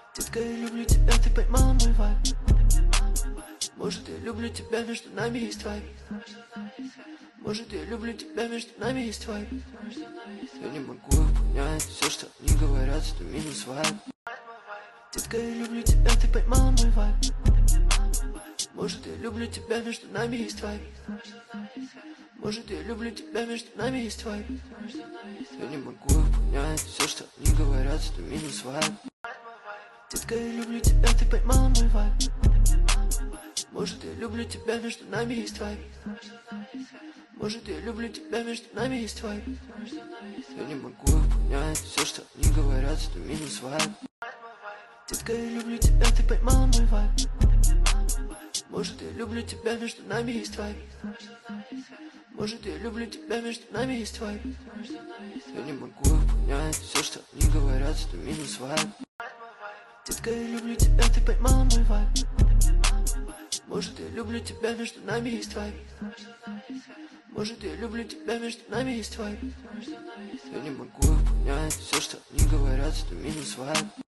Детка, я люблю тебя, ты поймала мой вайб. Может, я люблю тебя, между нами есть вайб. Может, я люблю тебя, между нами есть вайб. Я не могу их понять, все, что они говорят, это минус вайб. Детка, я люблю тебя, ты поймала мой вайб. Может, я люблю тебя, между нами есть вайб. Может, я люблю тебя, между нами есть вайб. Я не могу их понять, все, что они говорят, это минус вайб. Детка, я люблю тебя, ты поймала мой вайб. Может, я люблю тебя, между нами есть вайб. Может, я люблю тебя, между нами есть вайб. Я не могу их понять, все, что они говорят, это минус вайб. Детка, я люблю тебя, ты поймала мой вайб. Может, я люблю тебя, между нами есть вайб. Может, я люблю тебя, между нами есть вайб. Я не могу их понять, все, что они говорят, это минус вайб. Детка, я люблю тебя, ты поймала мой вайб. Может, я люблю тебя, между нами есть вайб. Может, я люблю тебя, между нами есть вайб. Я не могу их понять, все, что они говорят, это минус вайб.